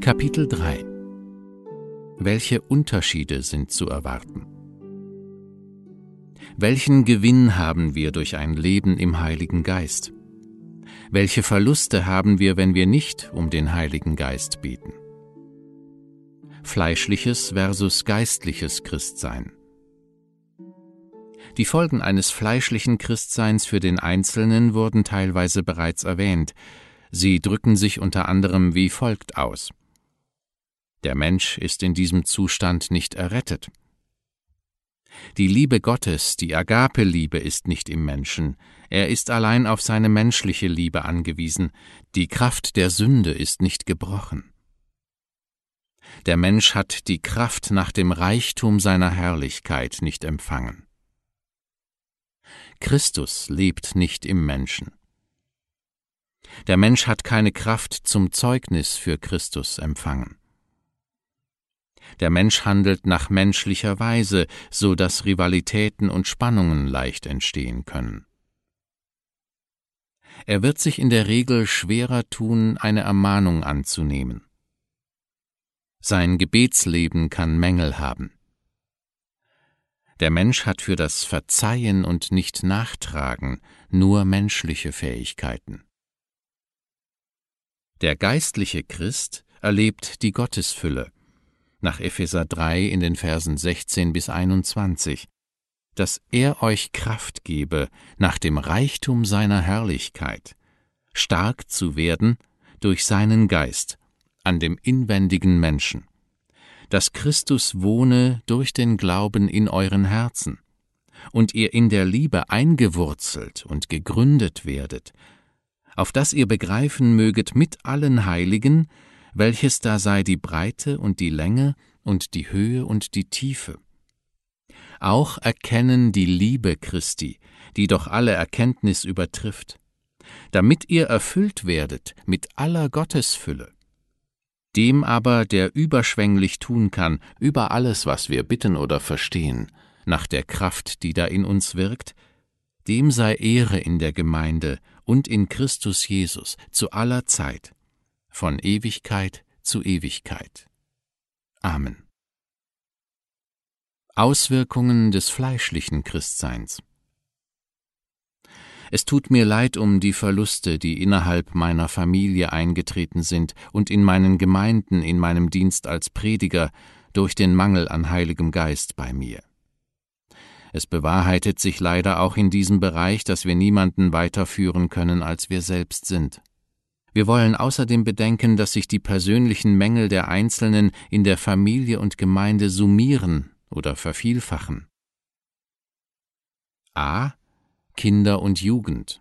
Kapitel 3 Welche Unterschiede sind zu erwarten? Welchen Gewinn haben wir durch ein Leben im Heiligen Geist? Welche Verluste haben wir, wenn wir nicht um den Heiligen Geist beten? Fleischliches versus geistliches Christsein. Die Folgen eines fleischlichen Christseins für den Einzelnen wurden teilweise bereits erwähnt. Sie drücken sich unter anderem wie folgt aus. Der Mensch ist in diesem Zustand nicht errettet. Die Liebe Gottes, die Agape-Liebe, ist nicht im Menschen. Er ist allein auf seine menschliche Liebe angewiesen. Die Kraft der Sünde ist nicht gebrochen. Der Mensch hat die Kraft nach dem Reichtum seiner Herrlichkeit nicht empfangen. Christus lebt nicht im Menschen. Der Mensch hat keine Kraft zum Zeugnis für Christus empfangen. Der Mensch handelt nach menschlicher Weise, so dass Rivalitäten und Spannungen leicht entstehen können. Er wird sich in der Regel schwerer tun, eine Ermahnung anzunehmen. Sein Gebetsleben kann Mängel haben. Der Mensch hat für das Verzeihen und Nicht-Nachtragen nur menschliche Fähigkeiten. Der geistliche Christ erlebt die Gottesfülle, nach Epheser 3 in den Versen 16 bis 21, dass er euch Kraft gebe, nach dem Reichtum seiner Herrlichkeit, stark zu werden durch seinen Geist an dem inwendigen Menschen, dass Christus wohne durch den Glauben in euren Herzen und ihr in der Liebe eingewurzelt und gegründet werdet, auf dass ihr begreifen möget mit allen Heiligen, welches da sei die Breite und die Länge und die Höhe und die Tiefe. Auch erkennen die Liebe Christi, die doch alle Erkenntnis übertrifft, damit ihr erfüllt werdet mit aller Gottesfülle. Dem aber, der überschwänglich tun kann, über alles, was wir bitten oder verstehen, nach der Kraft, die da in uns wirkt, dem sei Ehre in der Gemeinde und in Christus Jesus zu aller Zeit, von Ewigkeit zu Ewigkeit. Amen. Auswirkungen des fleischlichen Christseins. Es tut mir leid um die Verluste, die innerhalb meiner Familie eingetreten sind und in meinen Gemeinden in meinem Dienst als Prediger durch den Mangel an Heiligem Geist bei mir. Es bewahrheitet sich leider auch in diesem Bereich, dass wir niemanden weiterführen können, als wir selbst sind. Wir wollen außerdem bedenken, dass sich die persönlichen Mängel der Einzelnen in der Familie und Gemeinde summieren oder vervielfachen. A. Kinder und Jugend.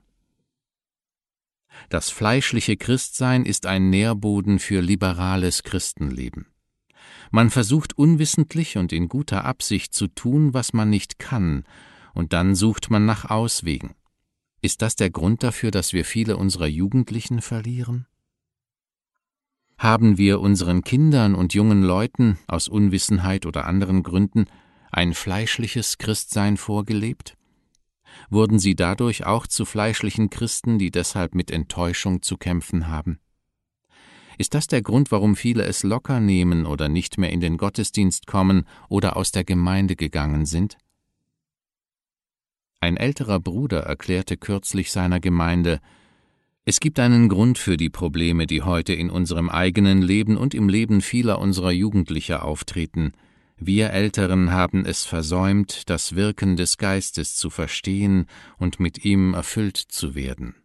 Das fleischliche Christsein ist ein Nährboden für liberales Christenleben. Man versucht unwissentlich und in guter Absicht zu tun, was man nicht kann, und dann sucht man nach Auswegen. Ist das der Grund dafür, dass wir viele unserer Jugendlichen verlieren? Haben wir unseren Kindern und jungen Leuten aus Unwissenheit oder anderen Gründen ein fleischliches Christsein vorgelebt? Wurden sie dadurch auch zu fleischlichen Christen, die deshalb mit Enttäuschung zu kämpfen haben? Ist das der Grund, warum viele es locker nehmen oder nicht mehr in den Gottesdienst kommen oder aus der Gemeinde gegangen sind? Ein älterer Bruder erklärte kürzlich seiner Gemeinde: Es gibt einen Grund für die Probleme, die heute in unserem eigenen Leben und im Leben vieler unserer Jugendlicher auftreten. Wir Älteren haben es versäumt, das Wirken des Geistes zu verstehen und mit ihm erfüllt zu werden.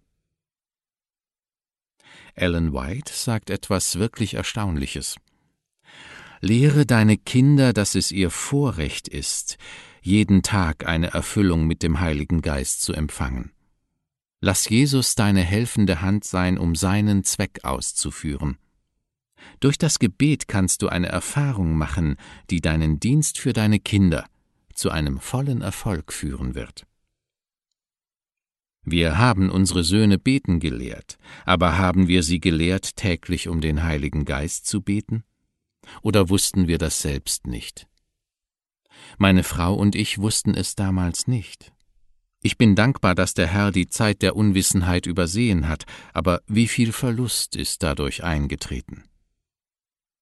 Ellen White sagt etwas wirklich Erstaunliches. Lehre deine Kinder, dass es ihr Vorrecht ist, jeden Tag eine Erfüllung mit dem Heiligen Geist zu empfangen. Lass Jesus deine helfende Hand sein, um seinen Zweck auszuführen. Durch das Gebet kannst du eine Erfahrung machen, die deinen Dienst für deine Kinder zu einem vollen Erfolg führen wird. Wir haben unsere Söhne beten gelehrt, aber haben wir sie gelehrt, täglich um den Heiligen Geist zu beten? Oder wussten wir das selbst nicht? Meine Frau und ich wussten es damals nicht. Ich bin dankbar, dass der Herr die Zeit der Unwissenheit übersehen hat, aber wie viel Verlust ist dadurch eingetreten?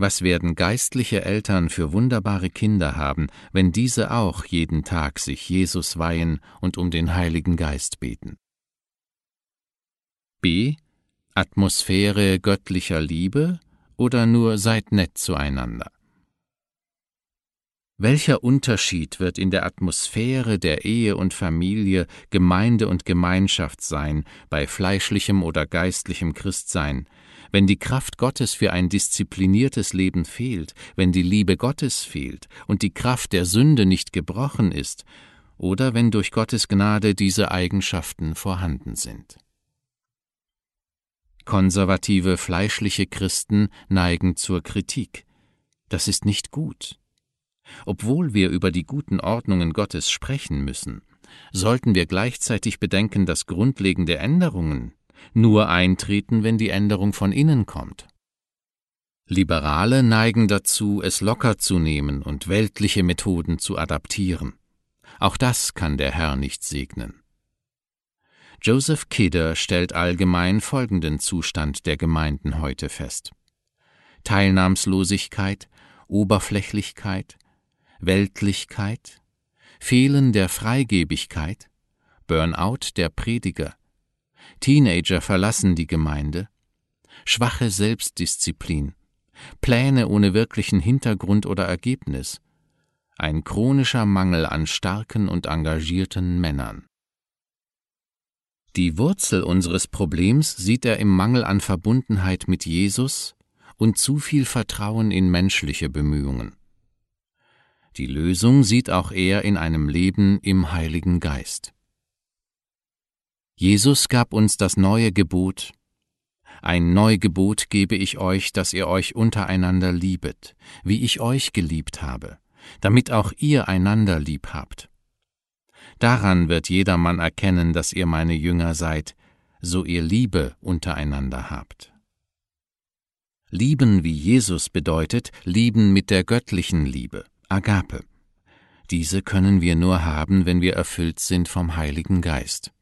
Was werden geistliche Eltern für wunderbare Kinder haben, wenn diese auch jeden Tag sich Jesus weihen und um den Heiligen Geist beten? B. Atmosphäre göttlicher Liebe oder nur seid nett zueinander? Welcher Unterschied wird in der Atmosphäre der Ehe und Familie, Gemeinde und Gemeinschaft sein, bei fleischlichem oder geistlichem Christsein, wenn die Kraft Gottes für ein diszipliniertes Leben fehlt, wenn die Liebe Gottes fehlt und die Kraft der Sünde nicht gebrochen ist, oder wenn durch Gottes Gnade diese Eigenschaften vorhanden sind? Konservative, fleischliche Christen neigen zur Kritik. Das ist nicht gut. Obwohl wir über die guten Ordnungen Gottes sprechen müssen, sollten wir gleichzeitig bedenken, dass grundlegende Änderungen nur eintreten, wenn die Änderung von innen kommt. Liberale neigen dazu, es locker zu nehmen und weltliche Methoden zu adaptieren. Auch das kann der Herr nicht segnen. Joseph Kidder stellt allgemein folgenden Zustand der Gemeinden heute fest: Teilnahmslosigkeit, Oberflächlichkeit, Weltlichkeit, Fehlen der Freigebigkeit, Burnout der Prediger, Teenager verlassen die Gemeinde, schwache Selbstdisziplin, Pläne ohne wirklichen Hintergrund oder Ergebnis, ein chronischer Mangel an starken und engagierten Männern. Die Wurzel unseres Problems sieht er im Mangel an Verbundenheit mit Jesus und zu viel Vertrauen in menschliche Bemühungen. Die Lösung sieht auch er in einem Leben im Heiligen Geist. Jesus gab uns das neue Gebot: Ein Neugebot gebe ich euch, dass ihr euch untereinander liebet, wie ich euch geliebt habe, damit auch ihr einander lieb habt. Daran wird jedermann erkennen, dass ihr meine Jünger seid, so ihr Liebe untereinander habt. Lieben wie Jesus bedeutet lieben mit der göttlichen Liebe, Agape. Diese können wir nur haben, wenn wir erfüllt sind vom Heiligen Geist.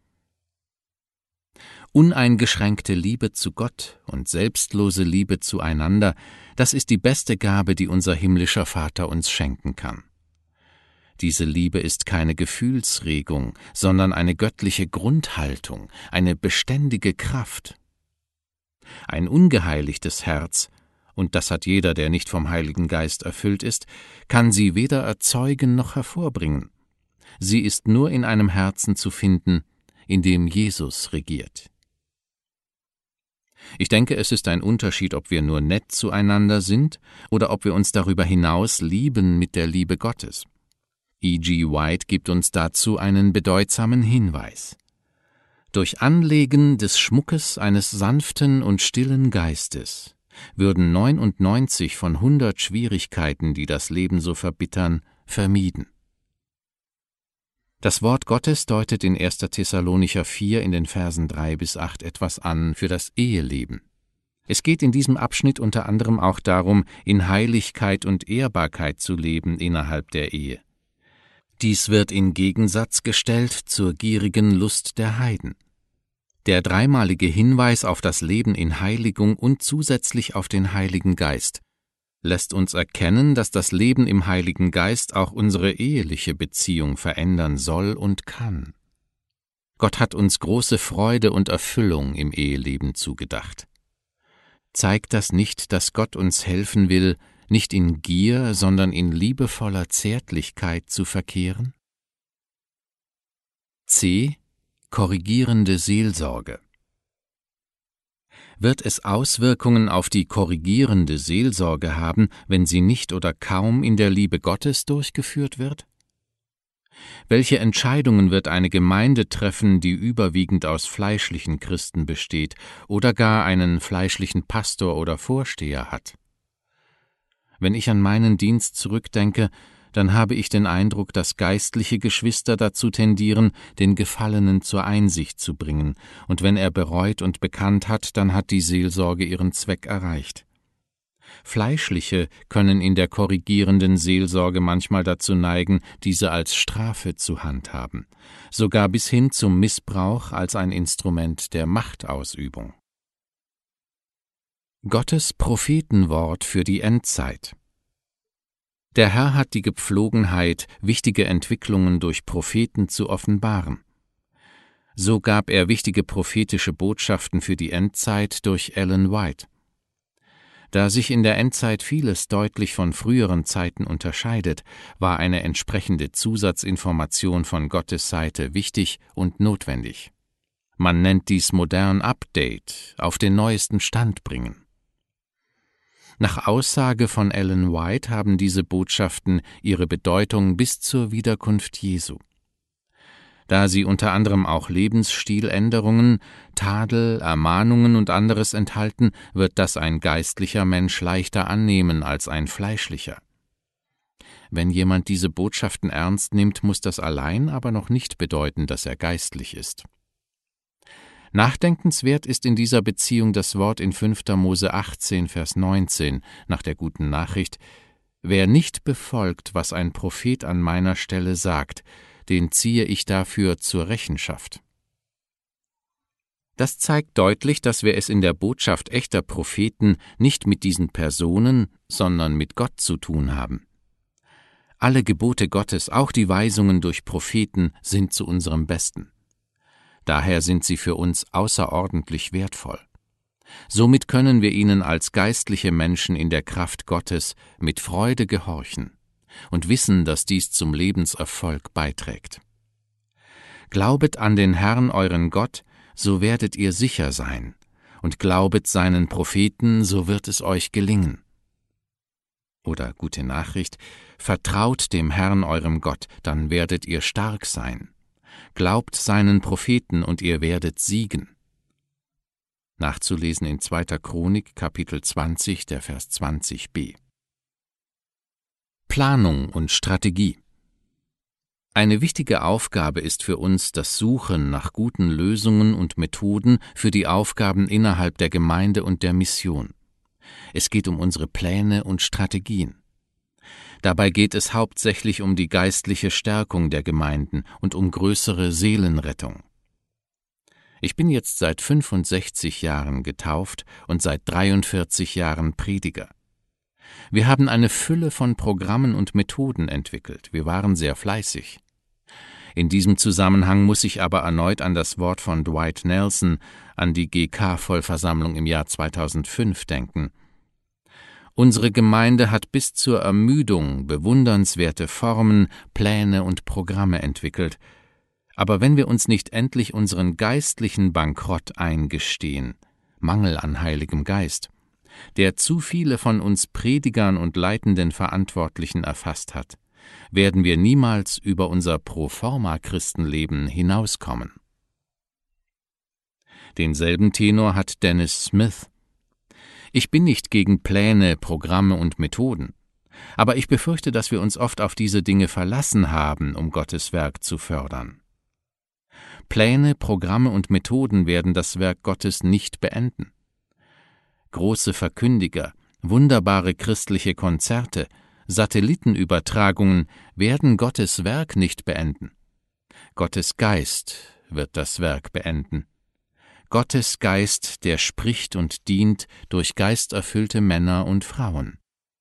Uneingeschränkte Liebe zu Gott und selbstlose Liebe zueinander, das ist die beste Gabe, die unser himmlischer Vater uns schenken kann. Diese Liebe ist keine Gefühlsregung, sondern eine göttliche Grundhaltung, eine beständige Kraft. Ein ungeheiligtes Herz, und das hat jeder, der nicht vom Heiligen Geist erfüllt ist, kann sie weder erzeugen noch hervorbringen. Sie ist nur in einem Herzen zu finden, in dem Jesus regiert. Ich denke, es ist ein Unterschied, ob wir nur nett zueinander sind oder ob wir uns darüber hinaus lieben mit der Liebe Gottes. E.G. White gibt uns dazu einen bedeutsamen Hinweis. Durch Anlegen des Schmuckes eines sanften und stillen Geistes würden 99 von 100 Schwierigkeiten, die das Leben so verbittern, vermieden. Das Wort Gottes deutet in 1. Thessalonicher 4 in den Versen 3-8 etwas an für das Eheleben. Es geht in diesem Abschnitt unter anderem auch darum, in Heiligkeit und Ehrbarkeit zu leben innerhalb der Ehe. Dies wird in Gegensatz gestellt zur gierigen Lust der Heiden. Der dreimalige Hinweis auf das Leben in Heiligung und zusätzlich auf den Heiligen Geist lässt uns erkennen, dass das Leben im Heiligen Geist auch unsere eheliche Beziehung verändern soll und kann. Gott hat uns große Freude und Erfüllung im Eheleben zugedacht. Zeigt das nicht, dass Gott uns helfen will, nicht in Gier, sondern in liebevoller Zärtlichkeit zu verkehren? C. Korrigierende Seelsorge. Wird es Auswirkungen auf die korrigierende Seelsorge haben, wenn sie nicht oder kaum in der Liebe Gottes durchgeführt wird? Welche Entscheidungen wird eine Gemeinde treffen, die überwiegend aus fleischlichen Christen besteht oder gar einen fleischlichen Pastor oder Vorsteher hat? Wenn ich an meinen Dienst zurückdenke, dann habe ich den Eindruck, dass geistliche Geschwister dazu tendieren, den Gefallenen zur Einsicht zu bringen, und wenn er bereut und bekannt hat, dann hat die Seelsorge ihren Zweck erreicht. Fleischliche können in der korrigierenden Seelsorge manchmal dazu neigen, diese als Strafe zu handhaben, sogar bis hin zum Missbrauch als ein Instrument der Machtausübung. Gottes Prophetenwort für die Endzeit. Der Herr hat die Gepflogenheit, wichtige Entwicklungen durch Propheten zu offenbaren. So gab er wichtige prophetische Botschaften für die Endzeit durch Ellen White. Da sich in der Endzeit vieles deutlich von früheren Zeiten unterscheidet, war eine entsprechende Zusatzinformation von Gottes Seite wichtig und notwendig. Man nennt dies modern Update, auf den neuesten Stand bringen. Nach Aussage von Ellen White haben diese Botschaften ihre Bedeutung bis zur Wiederkunft Jesu. Da sie unter anderem auch Lebensstiländerungen, Tadel, Ermahnungen und anderes enthalten, wird das ein geistlicher Mensch leichter annehmen als ein fleischlicher. Wenn jemand diese Botschaften ernst nimmt, muss das allein aber noch nicht bedeuten, dass er geistlich ist. Nachdenkenswert ist in dieser Beziehung das Wort in 5. Mose 18, Vers 19 nach der guten Nachricht: Wer nicht befolgt, was ein Prophet an meiner Stelle sagt, den ziehe ich dafür zur Rechenschaft. Das zeigt deutlich, dass wir es in der Botschaft echter Propheten nicht mit diesen Personen, sondern mit Gott zu tun haben. Alle Gebote Gottes, auch die Weisungen durch Propheten, sind zu unserem Besten. Daher sind sie für uns außerordentlich wertvoll. Somit können wir ihnen als geistliche Menschen in der Kraft Gottes mit Freude gehorchen und wissen, dass dies zum Lebenserfolg beiträgt. Glaubet an den Herrn euren Gott, so werdet ihr sicher sein, und glaubet seinen Propheten, so wird es euch gelingen. Oder gute Nachricht: Vertraut dem Herrn eurem Gott, dann werdet ihr stark sein. Glaubt seinen Propheten, und ihr werdet siegen. Nachzulesen in 2. Chronik, Kapitel 20, der Vers 20b. Planung und Strategie. Eine wichtige Aufgabe ist für uns das Suchen nach guten Lösungen und Methoden für die Aufgaben innerhalb der Gemeinde und der Mission. Es geht um unsere Pläne und Strategien. Dabei geht es hauptsächlich um die geistliche Stärkung der Gemeinden und um größere Seelenrettung. Ich bin jetzt seit 65 Jahren getauft und seit 43 Jahren Prediger. Wir haben eine Fülle von Programmen und Methoden entwickelt. Wir waren sehr fleißig. In diesem Zusammenhang muss ich aber erneut an das Wort von Dwight Nelson an die GK-Vollversammlung im Jahr 2005 denken. Unsere Gemeinde hat bis zur Ermüdung bewundernswerte Formen, Pläne und Programme entwickelt. Aber wenn wir uns nicht endlich unseren geistlichen Bankrott eingestehen, Mangel an Heiligem Geist, der zu viele von uns Predigern und leitenden Verantwortlichen erfasst hat, werden wir niemals über unser Proforma-Christenleben hinauskommen. Denselben Tenor hat Dennis Smith. Ich bin nicht gegen Pläne, Programme und Methoden, aber ich befürchte, dass wir uns oft auf diese Dinge verlassen haben, um Gottes Werk zu fördern. Pläne, Programme und Methoden werden das Werk Gottes nicht beenden. Große Verkündiger, wunderbare christliche Konzerte, Satellitenübertragungen werden Gottes Werk nicht beenden. Gottes Geist wird das Werk beenden. Gottes Geist, der spricht und dient durch geisterfüllte Männer und Frauen.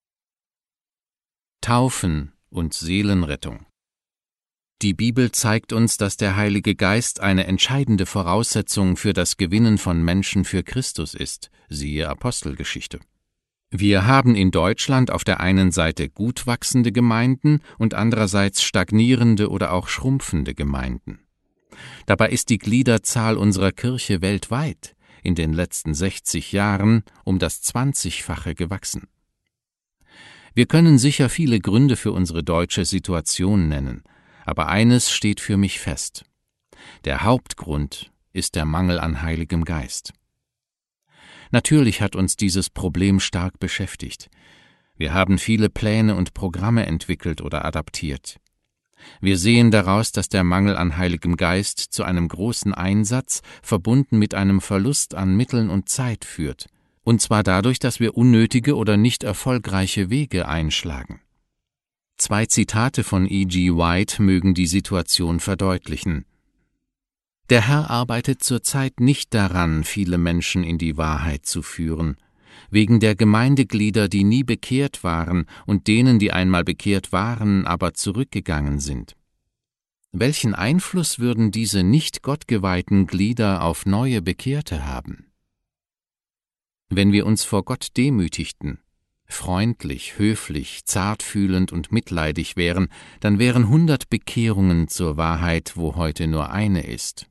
Taufen und Seelenrettung. Die Bibel zeigt uns, dass der Heilige Geist eine entscheidende Voraussetzung für das Gewinnen von Menschen für Christus ist, siehe Apostelgeschichte. Wir haben in Deutschland auf der einen Seite gut wachsende Gemeinden und andererseits stagnierende oder auch schrumpfende Gemeinden. Dabei ist die Gliederzahl unserer Kirche weltweit in den letzten 60 Jahren um das 20-fache gewachsen. Wir können sicher viele Gründe für unsere deutsche Situation nennen, aber eines steht für mich fest: Der Hauptgrund ist der Mangel an Heiligem Geist. Natürlich hat uns dieses Problem stark beschäftigt. Wir haben viele Pläne und Programme entwickelt oder adaptiert. Wir sehen daraus, dass der Mangel an Heiligem Geist zu einem großen Einsatz, verbunden mit einem Verlust an Mitteln und Zeit führt, und zwar dadurch, dass wir unnötige oder nicht erfolgreiche Wege einschlagen. 2 Zitate von E.G. White mögen die Situation verdeutlichen. Der Herr arbeitet zurzeit nicht daran, viele Menschen in die Wahrheit zu führen. wegen der Gemeindeglieder, die nie bekehrt waren und denen, die einmal bekehrt waren, aber zurückgegangen sind. Welchen Einfluss würden diese nicht gottgeweihten Glieder auf neue Bekehrte haben? Wenn wir uns vor Gott demütigten, freundlich, höflich, zartfühlend und mitleidig wären, dann wären 100 Bekehrungen zur Wahrheit, wo heute nur eine ist.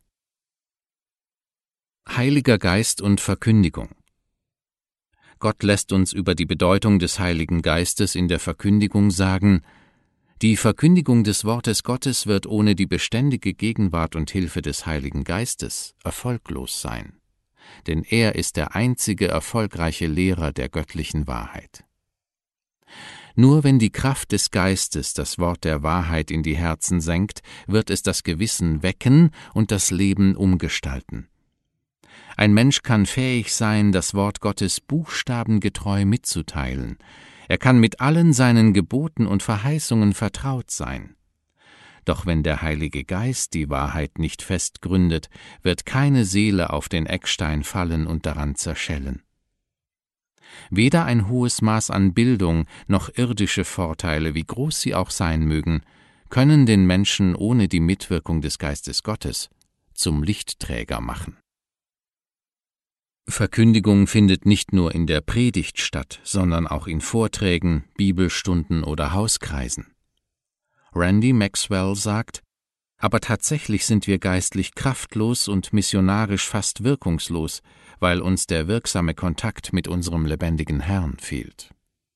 Heiliger Geist und Verkündigung. Gott lässt uns über die Bedeutung des Heiligen Geistes in der Verkündigung sagen: Die Verkündigung des Wortes Gottes wird ohne die beständige Gegenwart und Hilfe des Heiligen Geistes erfolglos sein, denn er ist der einzige erfolgreiche Lehrer der göttlichen Wahrheit. Nur wenn die Kraft des Geistes das Wort der Wahrheit in die Herzen senkt, wird es das Gewissen wecken und das Leben umgestalten. Ein Mensch kann fähig sein, das Wort Gottes buchstabengetreu mitzuteilen. Er kann mit allen seinen Geboten und Verheißungen vertraut sein. Doch wenn der Heilige Geist die Wahrheit nicht fest gründet, wird keine Seele auf den Eckstein fallen und daran zerschellen. Weder ein hohes Maß an Bildung noch irdische Vorteile, wie groß sie auch sein mögen, können den Menschen ohne die Mitwirkung des Geistes Gottes zum Lichtträger machen. Verkündigung findet nicht nur in der Predigt statt, sondern auch in Vorträgen, Bibelstunden oder Hauskreisen. Randy Maxwell sagt: Aber tatsächlich sind wir geistlich kraftlos und missionarisch fast wirkungslos, weil uns der wirksame Kontakt mit unserem lebendigen Herrn fehlt.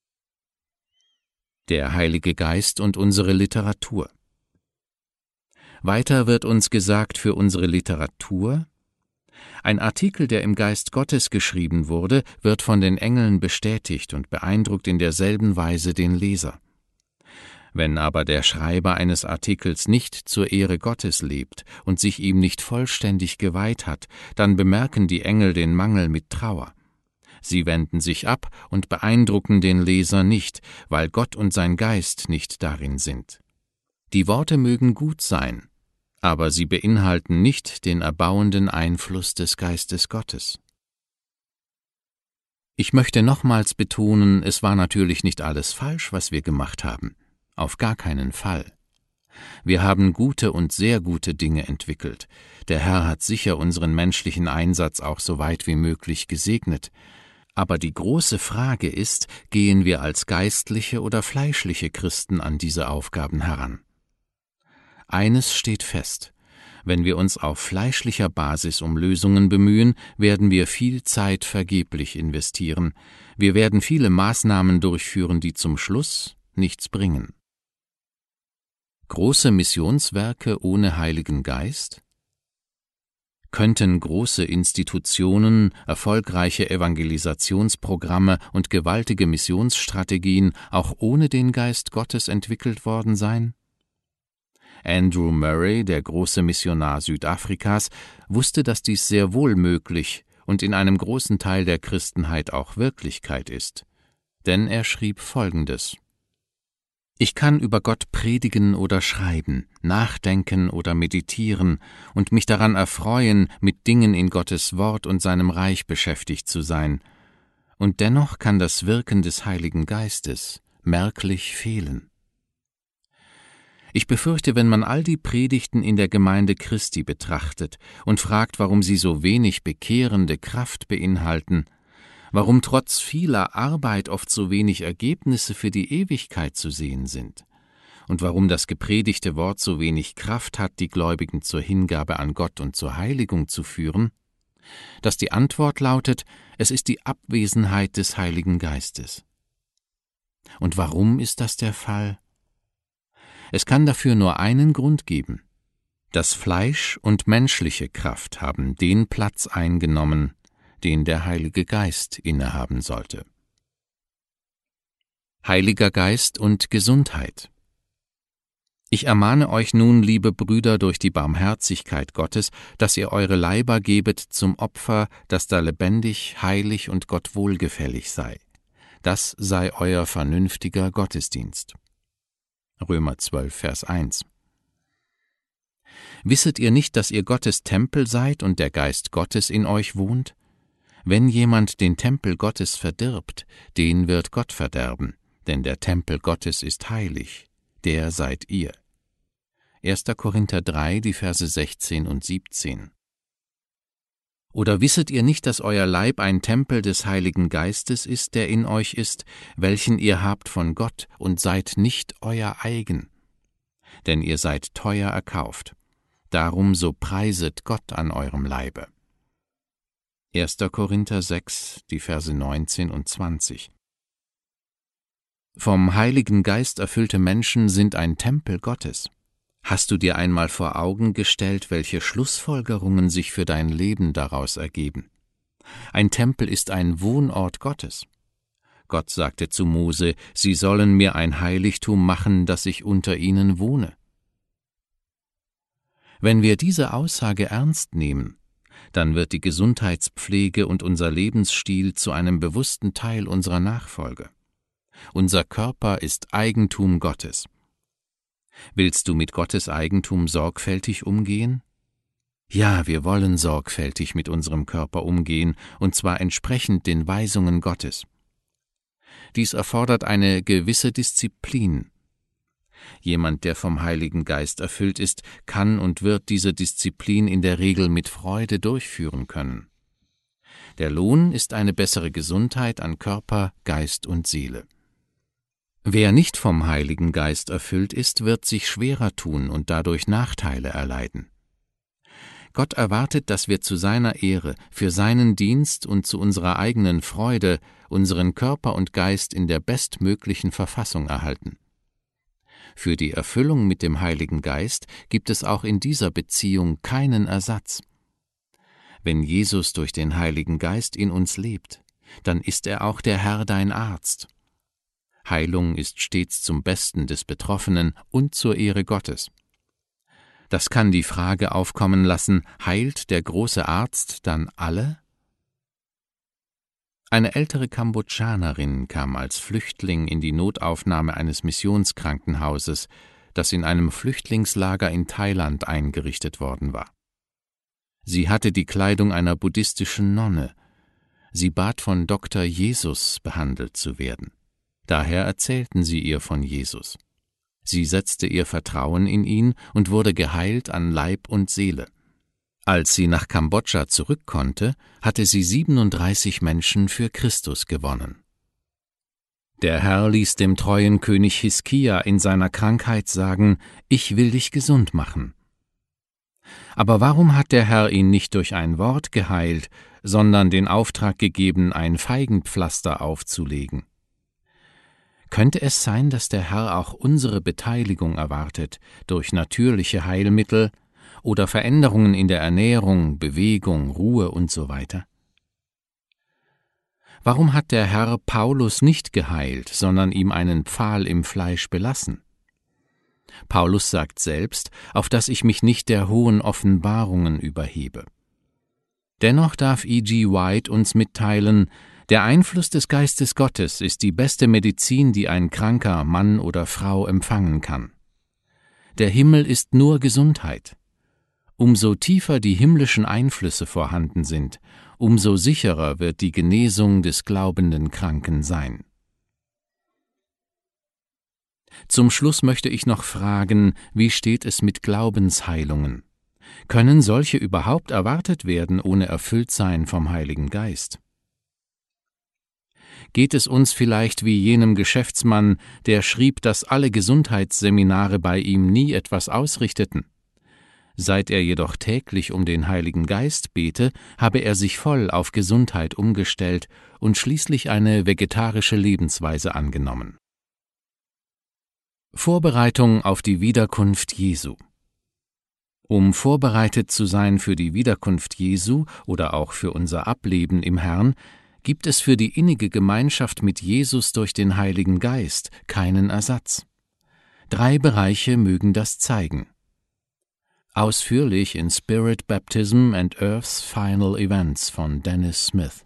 Der Heilige Geist und unsere Literatur. Weiter wird uns gesagt für unsere Literatur: Ein Artikel, der im Geist Gottes geschrieben wurde, wird von den Engeln bestätigt und beeindruckt in derselben Weise den Leser. Wenn aber der Schreiber eines Artikels nicht zur Ehre Gottes lebt und sich ihm nicht vollständig geweiht hat, dann bemerken die Engel den Mangel mit Trauer. Sie wenden sich ab und beeindrucken den Leser nicht, weil Gott und sein Geist nicht darin sind. Die Worte mögen gut sein, aber sie beinhalten nicht den erbauenden Einfluss des Geistes Gottes. Ich möchte nochmals betonen, es war natürlich nicht alles falsch, was wir gemacht haben. Auf gar keinen Fall. Wir haben gute und sehr gute Dinge entwickelt. Der Herr hat sicher unseren menschlichen Einsatz auch so weit wie möglich gesegnet. Aber die große Frage ist, gehen wir als geistliche oder fleischliche Christen an diese Aufgaben heran? Eines steht fest: Wenn wir uns auf fleischlicher Basis um Lösungen bemühen, werden wir viel Zeit vergeblich investieren. Wir werden viele Maßnahmen durchführen, die zum Schluss nichts bringen. Große Missionswerke ohne Heiligen Geist? Könnten große Institutionen, erfolgreiche Evangelisationsprogramme und gewaltige Missionsstrategien auch ohne den Geist Gottes entwickelt worden sein? Andrew Murray, der große Missionar Südafrikas, wusste, dass dies sehr wohl möglich und in einem großen Teil der Christenheit auch Wirklichkeit ist. Denn er schrieb Folgendes: Ich kann über Gott predigen oder schreiben, nachdenken oder meditieren und mich daran erfreuen, mit Dingen in Gottes Wort und seinem Reich beschäftigt zu sein. Und dennoch kann das Wirken des Heiligen Geistes merklich fehlen. Ich befürchte, wenn man all die Predigten in der Gemeinde Christi betrachtet und fragt, warum sie so wenig bekehrende Kraft beinhalten, warum trotz vieler Arbeit oft so wenig Ergebnisse für die Ewigkeit zu sehen sind und warum das gepredigte Wort so wenig Kraft hat, die Gläubigen zur Hingabe an Gott und zur Heiligung zu führen, dass die Antwort lautet: Es ist die Abwesenheit des Heiligen Geistes. Und warum ist das der Fall? Es kann dafür nur einen Grund geben: Das Fleisch und menschliche Kraft haben den Platz eingenommen, den der Heilige Geist innehaben sollte. Heiliger Geist und Gesundheit. Ich ermahne euch nun, liebe Brüder, durch die Barmherzigkeit Gottes, dass ihr eure Leiber gebet zum Opfer, das da lebendig, heilig und Gott wohlgefällig sei. Das sei euer vernünftiger Gottesdienst. Römer 12, Vers 1. Wisset ihr nicht, dass ihr Gottes Tempel seid und der Geist Gottes in euch wohnt? Wenn jemand den Tempel Gottes verdirbt, den wird Gott verderben, denn der Tempel Gottes ist heilig, der seid ihr. 1. Korinther 3, die Verse 16 und 17. Oder wisset ihr nicht, dass euer Leib ein Tempel des Heiligen Geistes ist, der in euch ist, welchen ihr habt von Gott, und seid nicht euer eigen? Denn ihr seid teuer erkauft. Darum so preiset Gott an eurem Leibe. 1. Korinther 6, die Verse 19 und 20. Vom Heiligen Geist erfüllte Menschen sind ein Tempel Gottes. Hast du dir einmal vor Augen gestellt, welche Schlussfolgerungen sich für dein Leben daraus ergeben? Ein Tempel ist ein Wohnort Gottes. Gott sagte zu Mose, sie sollen mir ein Heiligtum machen, dass ich unter ihnen wohne. Wenn wir diese Aussage ernst nehmen, dann wird die Gesundheitspflege und unser Lebensstil zu einem bewussten Teil unserer Nachfolge. Unser Körper ist Eigentum Gottes. Willst du mit Gottes Eigentum sorgfältig umgehen? Ja, wir wollen sorgfältig mit unserem Körper umgehen, und zwar entsprechend den Weisungen Gottes. Dies erfordert eine gewisse Disziplin. Jemand, der vom Heiligen Geist erfüllt ist, kann und wird diese Disziplin in der Regel mit Freude durchführen können. Der Lohn ist eine bessere Gesundheit an Körper, Geist und Seele. Wer nicht vom Heiligen Geist erfüllt ist, wird sich schwerer tun und dadurch Nachteile erleiden. Gott erwartet, dass wir zu seiner Ehre, für seinen Dienst und zu unserer eigenen Freude unseren Körper und Geist in der bestmöglichen Verfassung erhalten. Für die Erfüllung mit dem Heiligen Geist gibt es auch in dieser Beziehung keinen Ersatz. Wenn Jesus durch den Heiligen Geist in uns lebt, dann ist er auch der Herr dein Arzt. Heilung ist stets zum Besten des Betroffenen und zur Ehre Gottes. Das kann die Frage aufkommen lassen, heilt der große Arzt dann alle? Eine ältere Kambodschanerin kam als Flüchtling in die Notaufnahme eines Missionskrankenhauses, das in einem Flüchtlingslager in Thailand eingerichtet worden war. Sie hatte die Kleidung einer buddhistischen Nonne. Sie bat von Dr. Jesus behandelt zu werden. Daher erzählten sie ihr von Jesus. Sie setzte ihr Vertrauen in ihn und wurde geheilt an Leib und Seele. Als sie nach Kambodscha zurück konnte, hatte sie 37 Menschen für Christus gewonnen. Der Herr ließ dem treuen König Hiskia in seiner Krankheit sagen, »Ich will dich gesund machen.« Aber warum hat der Herr ihn nicht durch ein Wort geheilt, sondern den Auftrag gegeben, ein Feigenpflaster aufzulegen? Könnte es sein, dass der Herr auch unsere Beteiligung erwartet, durch natürliche Heilmittel oder Veränderungen in der Ernährung, Bewegung, Ruhe usw.? Warum hat der Herr Paulus nicht geheilt, sondern ihm einen Pfahl im Fleisch belassen? Paulus sagt selbst, auf dass ich mich nicht der hohen Offenbarungen überhebe. Dennoch darf E.G. White uns mitteilen, der Einfluss des Geistes Gottes ist die beste Medizin, die ein kranker Mann oder Frau empfangen kann. Der Himmel ist nur Gesundheit. Umso tiefer die himmlischen Einflüsse vorhanden sind, umso sicherer wird die Genesung des glaubenden Kranken sein. Zum Schluss möchte ich noch fragen, wie steht es mit Glaubensheilungen? Können solche überhaupt erwartet werden ohne Erfülltsein vom Heiligen Geist? Geht es uns vielleicht wie jenem Geschäftsmann, der schrieb, dass alle Gesundheitsseminare bei ihm nie etwas ausrichteten? Seit er jedoch täglich um den Heiligen Geist bete, habe er sich voll auf Gesundheit umgestellt und schließlich eine vegetarische Lebensweise angenommen. Vorbereitung auf die Wiederkunft Jesu. Um vorbereitet zu sein für die Wiederkunft Jesu oder auch für unser Ableben im Herrn, gibt es für die innige Gemeinschaft mit Jesus durch den Heiligen Geist keinen Ersatz. 3 Bereiche mögen das zeigen. Ausführlich in Spirit Baptism and Earth's Final Events von Dennis Smith.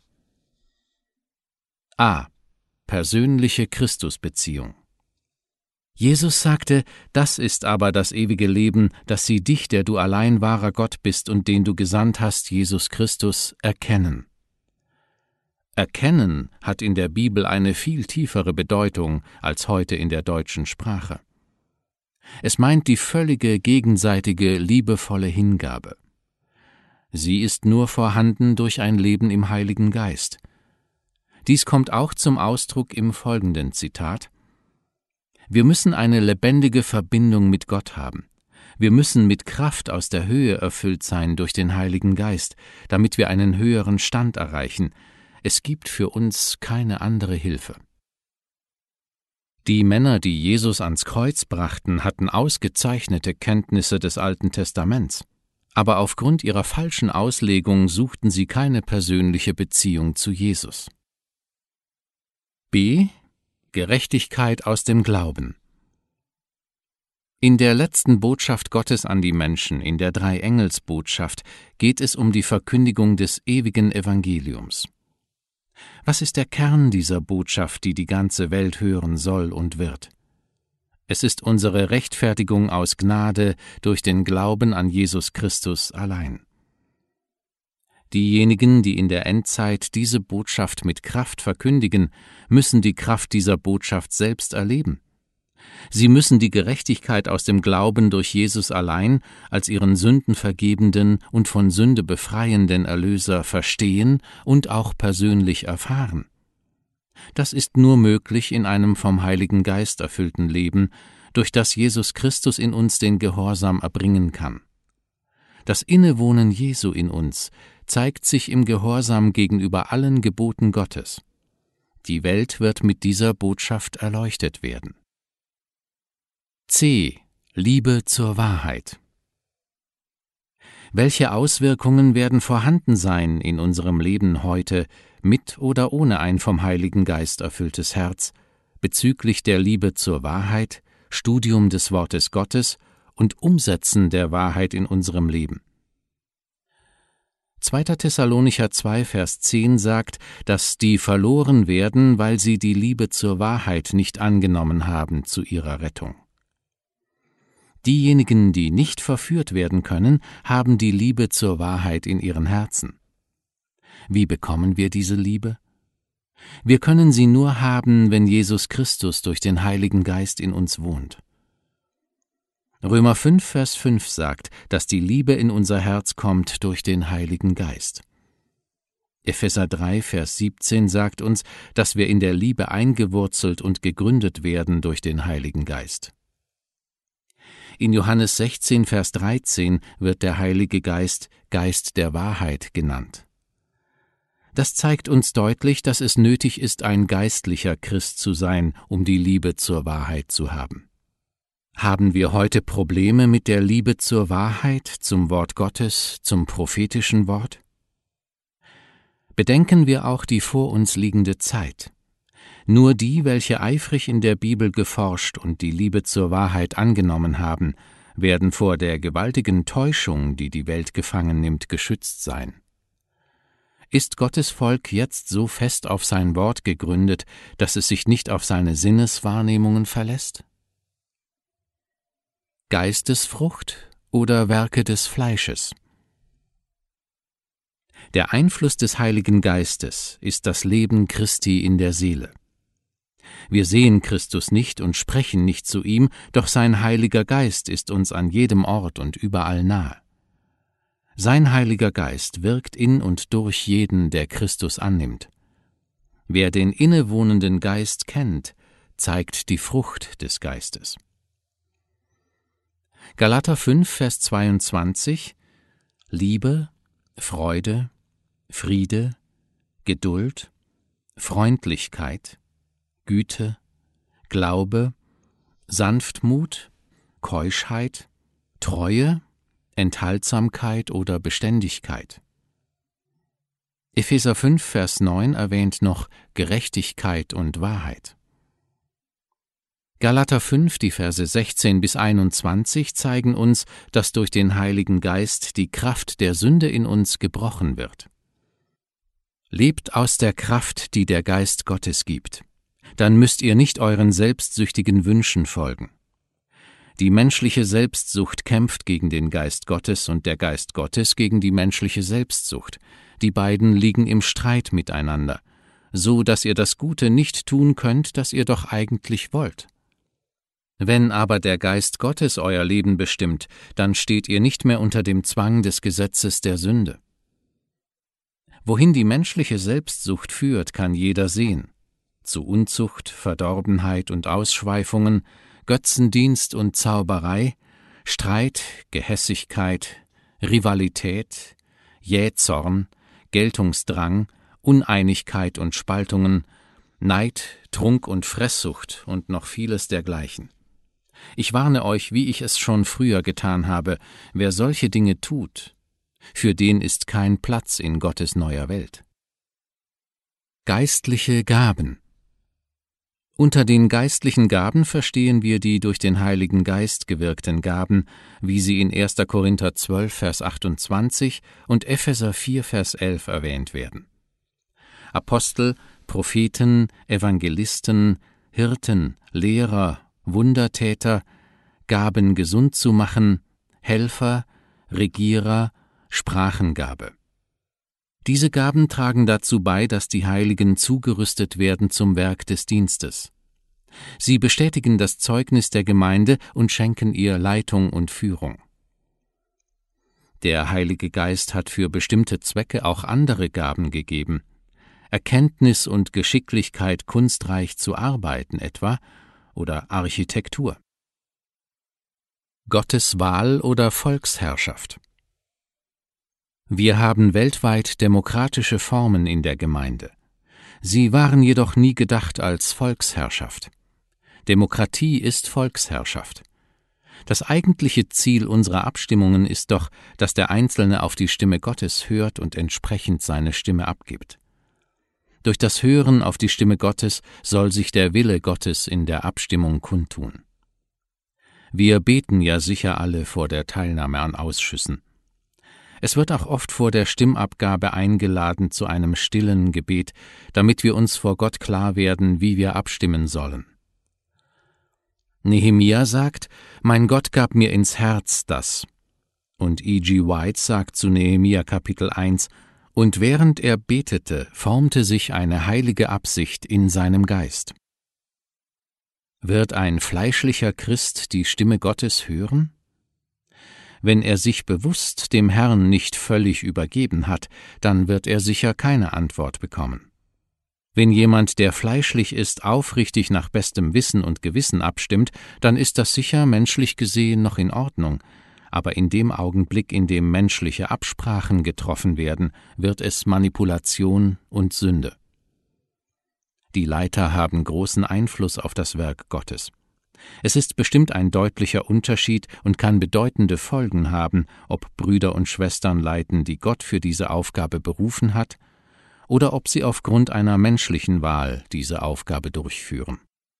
A. Persönliche Christusbeziehung. Jesus sagte, das ist aber das ewige Leben, dass sie dich, der du allein wahrer Gott bist und den du gesandt hast, Jesus Christus, erkennen. Erkennen hat in der Bibel eine viel tiefere Bedeutung als heute in der deutschen Sprache. Es meint die völlige, gegenseitige, liebevolle Hingabe. Sie ist nur vorhanden durch ein Leben im Heiligen Geist. Dies kommt auch zum Ausdruck im folgenden Zitat: Wir müssen eine lebendige Verbindung mit Gott haben. Wir müssen mit Kraft aus der Höhe erfüllt sein durch den Heiligen Geist, damit wir einen höheren Stand erreichen. Es gibt für uns keine andere Hilfe. Die Männer, die Jesus ans Kreuz brachten, hatten ausgezeichnete Kenntnisse des Alten Testaments. Aber aufgrund ihrer falschen Auslegung suchten sie keine persönliche Beziehung zu Jesus. B. Gerechtigkeit aus dem Glauben. In der letzten Botschaft Gottes an die Menschen, in der Drei-Engels-Botschaft, geht es um die Verkündigung des ewigen Evangeliums. Was ist der Kern dieser Botschaft, die die ganze Welt hören soll und wird? Es ist unsere Rechtfertigung aus Gnade durch den Glauben an Jesus Christus allein. Diejenigen, die in der Endzeit diese Botschaft mit Kraft verkündigen, müssen die Kraft dieser Botschaft selbst erleben. Sie müssen die Gerechtigkeit aus dem Glauben durch Jesus allein als ihren sündenvergebenden und von Sünde befreienden Erlöser verstehen und auch persönlich erfahren. Das ist nur möglich in einem vom Heiligen Geist erfüllten Leben, durch das Jesus Christus in uns den Gehorsam erbringen kann. Das Innewohnen Jesu in uns zeigt sich im Gehorsam gegenüber allen Geboten Gottes. Die Welt wird mit dieser Botschaft erleuchtet werden. C. Liebe zur Wahrheit. Welche Auswirkungen werden vorhanden sein in unserem Leben heute, mit oder ohne ein vom Heiligen Geist erfülltes Herz, bezüglich der Liebe zur Wahrheit, Studium des Wortes Gottes und Umsetzen der Wahrheit in unserem Leben? 2. Thessalonicher 2, Vers 10 sagt, dass die verloren werden, weil sie die Liebe zur Wahrheit nicht angenommen haben zu ihrer Rettung. Diejenigen, die nicht verführt werden können, haben die Liebe zur Wahrheit in ihren Herzen. Wie bekommen wir diese Liebe? Wir können sie nur haben, wenn Jesus Christus durch den Heiligen Geist in uns wohnt. Römer 5, Vers 5 sagt, dass die Liebe in unser Herz kommt durch den Heiligen Geist. Epheser 3, Vers 17 sagt uns, dass wir in der Liebe eingewurzelt und gegründet werden durch den Heiligen Geist. In Johannes 16, Vers 13 wird der Heilige Geist Geist der Wahrheit genannt. Das zeigt uns deutlich, dass es nötig ist, ein geistlicher Christ zu sein, um die Liebe zur Wahrheit zu haben. Haben wir heute Probleme mit der Liebe zur Wahrheit, zum Wort Gottes, zum prophetischen Wort? Bedenken wir auch die vor uns liegende Zeit. Nur die, welche eifrig in der Bibel geforscht und die Liebe zur Wahrheit angenommen haben, werden vor der gewaltigen Täuschung, die die Welt gefangen nimmt, geschützt sein. Ist Gottes Volk jetzt so fest auf sein Wort gegründet, dass es sich nicht auf seine Sinneswahrnehmungen verlässt? Geistesfrucht oder Werke des Fleisches? Der Einfluss des Heiligen Geistes ist das Leben Christi in der Seele. Wir sehen Christus nicht und sprechen nicht zu ihm, doch sein Heiliger Geist ist uns an jedem Ort und überall nahe. Sein Heiliger Geist wirkt in und durch jeden, der Christus annimmt. Wer den innewohnenden Geist kennt, zeigt die Frucht des Geistes. Galater 5, Vers 22: Liebe, Freude, Friede, Geduld, Freundlichkeit, Güte, Glaube, Sanftmut, Keuschheit, Treue, Enthaltsamkeit oder Beständigkeit. Epheser 5, Vers 9 erwähnt noch Gerechtigkeit und Wahrheit. Galater 5, die Verse 16 bis 21 zeigen uns, dass durch den Heiligen Geist die Kraft der Sünde in uns gebrochen wird. Lebt aus der Kraft, die der Geist Gottes gibt. Dann müsst ihr nicht euren selbstsüchtigen Wünschen folgen. Die menschliche Selbstsucht kämpft gegen den Geist Gottes und der Geist Gottes gegen die menschliche Selbstsucht. Die beiden liegen im Streit miteinander. so dass ihr das Gute nicht tun könnt, das ihr doch eigentlich wollt. Wenn aber der Geist Gottes euer Leben bestimmt, dann steht ihr nicht mehr unter dem Zwang des Gesetzes der Sünde. Wohin die menschliche Selbstsucht führt, kann jeder sehen: zu Unzucht, Verdorbenheit und Ausschweifungen, Götzendienst und Zauberei, Streit, Gehässigkeit, Rivalität, Jähzorn, Geltungsdrang, Uneinigkeit und Spaltungen, Neid, Trunk und Fresssucht und noch vieles dergleichen. Ich warne euch, wie ich es schon früher getan habe: Wer solche Dinge tut, für den ist kein Platz in Gottes neuer Welt. Geistliche Gaben. Unter den geistlichen Gaben verstehen wir die durch den Heiligen Geist gewirkten Gaben, wie sie in 1. Korinther 12, Vers 28 und Epheser 4, Vers 11 erwähnt werden. Apostel, Propheten, Evangelisten, Hirten, Lehrer, Wundertäter, Gaben gesund zu machen, Helfer, Regierer, Sprachengabe. Diese Gaben tragen dazu bei, dass die Heiligen zugerüstet werden zum Werk des Dienstes. Sie bestätigen das Zeugnis der Gemeinde und schenken ihr Leitung und Führung. Der Heilige Geist hat für bestimmte Zwecke auch andere Gaben gegeben: Erkenntnis und Geschicklichkeit, kunstreich zu arbeiten etwa, oder Architektur. Gottes Wahl oder Volksherrschaft. Wir haben weltweit demokratische Formen in der Gemeinde. Sie waren jedoch nie gedacht als Volksherrschaft. Demokratie ist Volksherrschaft. Das eigentliche Ziel unserer Abstimmungen ist doch, dass der Einzelne auf die Stimme Gottes hört und entsprechend seine Stimme abgibt. Durch das Hören auf die Stimme Gottes soll sich der Wille Gottes in der Abstimmung kundtun. Wir beten ja sicher alle vor der Teilnahme an Ausschüssen. Es wird auch oft vor der Stimmabgabe eingeladen zu einem stillen Gebet, damit wir uns vor Gott klar werden, wie wir abstimmen sollen. Nehemia sagt: Mein Gott gab mir ins Herz das. Und E.G. White sagt zu Nehemia Kapitel 1: Und während er betete, formte sich eine heilige Absicht in seinem Geist. Wird ein fleischlicher Christ die Stimme Gottes hören? Wenn er sich bewusst dem Herrn nicht völlig übergeben hat, dann wird er sicher keine Antwort bekommen. Wenn jemand, der fleischlich ist, aufrichtig nach bestem Wissen und Gewissen abstimmt, dann ist das sicher menschlich gesehen noch in Ordnung, aber in dem Augenblick, in dem menschliche Absprachen getroffen werden, wird es Manipulation und Sünde. Die Leiter haben großen Einfluss auf das Werk Gottes. Es ist bestimmt ein deutlicher Unterschied und kann bedeutende Folgen haben, ob Brüder und Schwestern leiten, die Gott für diese Aufgabe berufen hat, oder ob sie aufgrund einer menschlichen Wahl diese Aufgabe durchführen.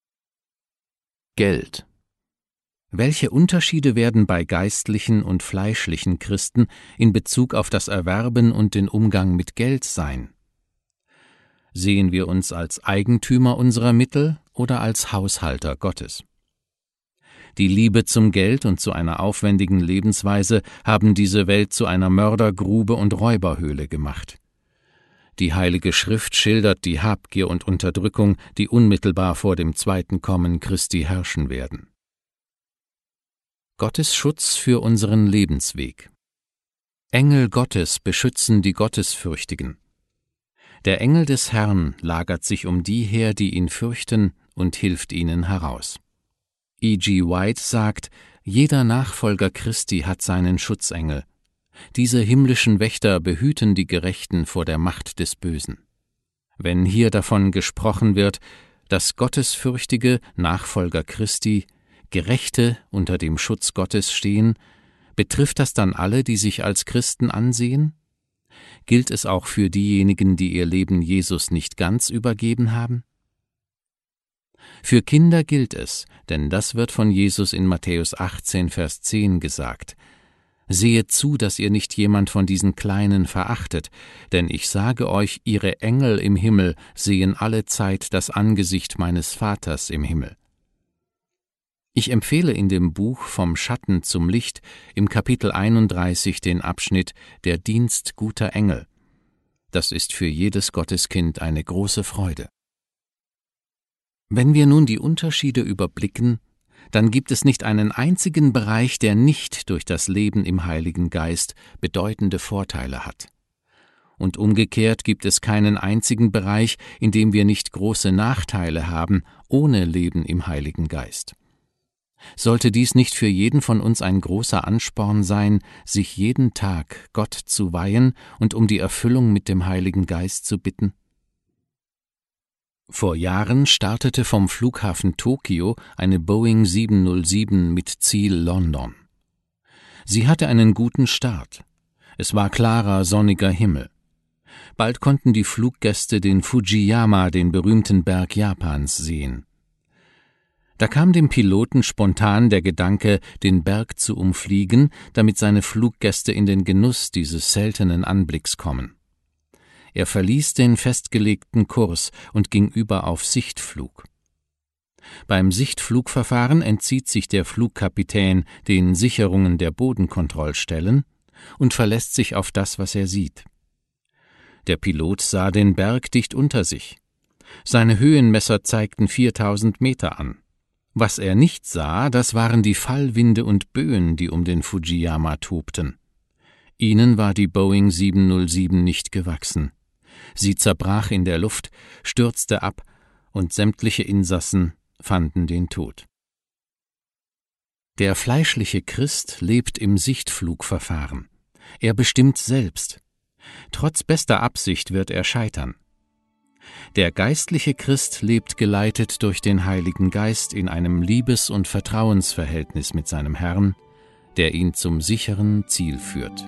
Geld. Welche Unterschiede werden bei geistlichen und fleischlichen Christen in Bezug auf das Erwerben und den Umgang mit Geld sein? Sehen wir uns als Eigentümer unserer Mittel oder als Haushalter Gottes? Die Liebe zum Geld und zu einer aufwendigen Lebensweise haben diese Welt zu einer Mördergrube und Räuberhöhle gemacht. Die Heilige Schrift schildert die Habgier und Unterdrückung, die unmittelbar vor dem zweiten Kommen Christi herrschen werden. Gottes Schutz für unseren Lebensweg. Engel Gottes beschützen die Gottesfürchtigen. Der Engel des Herrn lagert sich um die her, die ihn fürchten, und hilft ihnen heraus. E.G. White sagt: Jeder Nachfolger Christi hat seinen Schutzengel. Diese himmlischen Wächter behüten die Gerechten vor der Macht des Bösen. Wenn hier davon gesprochen wird, dass gottesfürchtige Nachfolger Christi, Gerechte unter dem Schutz Gottes stehen, betrifft das dann alle, die sich als Christen ansehen? Gilt es auch für diejenigen, die ihr Leben Jesus nicht ganz übergeben haben? Für Kinder gilt es, denn das wird von Jesus in Matthäus 18, Vers 10 gesagt: Sehet zu, dass ihr nicht jemand von diesen Kleinen verachtet, denn ich sage euch, ihre Engel im Himmel sehen allezeit das Angesicht meines Vaters im Himmel. Ich empfehle in dem Buch Vom Schatten zum Licht im Kapitel 31 den Abschnitt Der Dienst guter Engel. Das ist für jedes Gotteskind eine große Freude. Wenn wir nun die Unterschiede überblicken, dann gibt es nicht einen einzigen Bereich, der nicht durch das Leben im Heiligen Geist bedeutende Vorteile hat. Und umgekehrt gibt es keinen einzigen Bereich, in dem wir nicht große Nachteile haben, ohne Leben im Heiligen Geist. Sollte dies nicht für jeden von uns ein großer Ansporn sein, sich jeden Tag Gott zu weihen und um die Erfüllung mit dem Heiligen Geist zu bitten? Vor Jahren startete vom Flughafen Tokio eine Boeing 707 mit Ziel London. Sie hatte einen guten Start. Es war klarer, sonniger Himmel. Bald konnten die Fluggäste den Fujiyama, den berühmten Berg Japans, sehen. Da kam dem Piloten spontan der Gedanke, den Berg zu umfliegen, damit seine Fluggäste in den Genuss dieses seltenen Anblicks kommen. Er verließ den festgelegten Kurs und ging über auf Sichtflug. Beim Sichtflugverfahren entzieht sich der Flugkapitän den Sicherungen der Bodenkontrollstellen und verlässt sich auf das, was er sieht. Der Pilot sah den Berg dicht unter sich. Seine Höhenmesser zeigten 4000 Meter an. Was er nicht sah, das waren die Fallwinde und Böen, die um den Fujiyama tobten. Ihnen war die Boeing 707 nicht gewachsen. Sie zerbrach in der Luft, stürzte ab und sämtliche Insassen fanden den Tod. Der fleischliche Christ lebt im Sichtflugverfahren. Er bestimmt selbst. Trotz bester Absicht wird er scheitern. Der geistliche Christ lebt geleitet durch den Heiligen Geist in einem Liebes- und Vertrauensverhältnis mit seinem Herrn, der ihn zum sicheren Ziel führt.